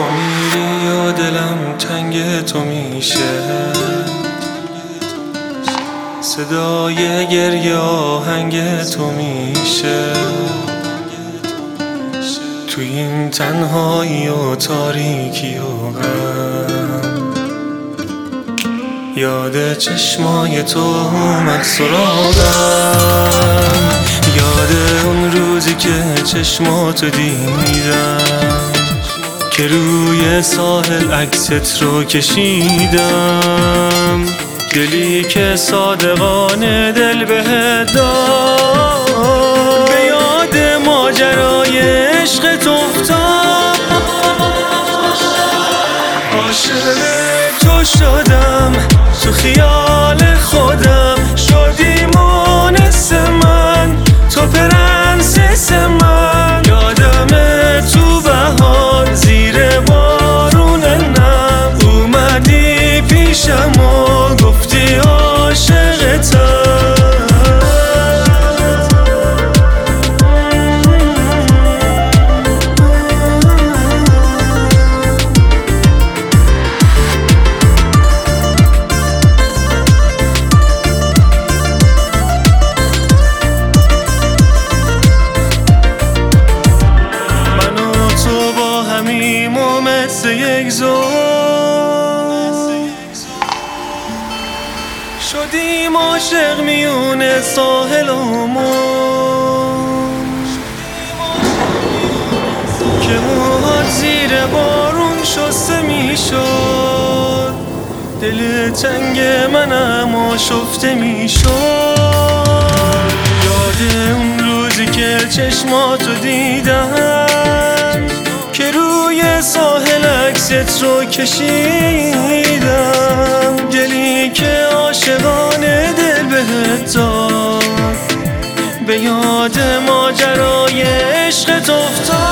میری یا دلم تنگ تو میشه، صدای گریه آهنگ تو میشه. تو این تنهایی و تاریکی و غم، یاد چشمای تو اومد سراغم، یاد اون روزی که چشماتو دیدم، که روی ساحل عکست رو کشیدم. دلی که صادقانه دل بهت داد، به یاد ماجرای عشقت افتاد. عاشق تو شدم، تو خیال خودم شدی مونس من، تو پرنسس من. یادمه تو بهار زیر بارون نم، اومدی پیشم و گفتی عاشقتم. یک زور شدیم عاشق میونه ساحل عمون، که موهات زیر بارون شسته میشد، دل تنگ منم آشفته میشد. یاد اون روزی که چشماتو دیدم، که روی ساحل عکست رو کشیدم. دلی که عاشقانه دل بهت داد، به یاد ماجرای عشقت افتاد.